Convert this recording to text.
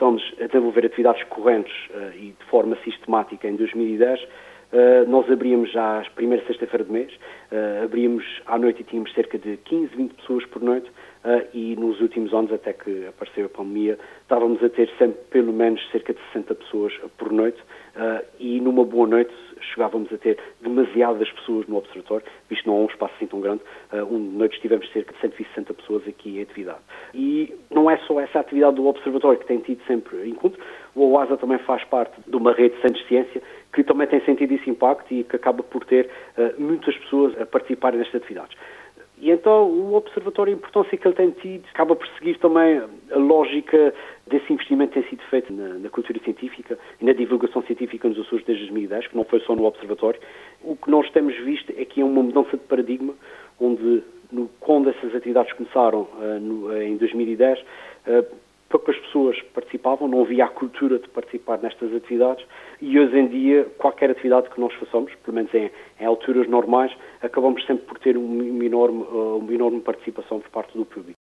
começamos a desenvolver atividades correntes e de forma sistemática em 2010, nós abríamos já a primeira sexta-feira do mês, abríamos à noite e tínhamos cerca de 15, 20 pessoas por noite, e nos últimos anos, até que apareceu a pandemia, estávamos a ter sempre pelo menos cerca de 60 pessoas por noite, e numa boa noite chegávamos a ter demasiadas pessoas no Observatório, visto não é um espaço assim tão grande. Uma noite tivemos cerca de 160 pessoas aqui em atividade. E não é só essa atividade do Observatório que tem tido sempre encontro, o OASA também faz parte de uma rede de centros de ciência que também tem sentido esse impacto e que acaba por ter muitas pessoas a participarem nestas atividades. E então o Observatório, a importância que ele tem tido, acaba por seguir também a lógica desse investimento que tem sido feito na cultura científica e na divulgação científica nos Açores desde 2010, que não foi só no Observatório. O que nós temos visto é que é uma mudança de paradigma, onde quando essas atividades começaram em 2010, poucas pessoas participavam, não havia a cultura de participar nestas atividades, e hoje em dia qualquer atividade que nós façamos, pelo menos em alturas normais, acabamos sempre por ter uma enorme participação por parte do público.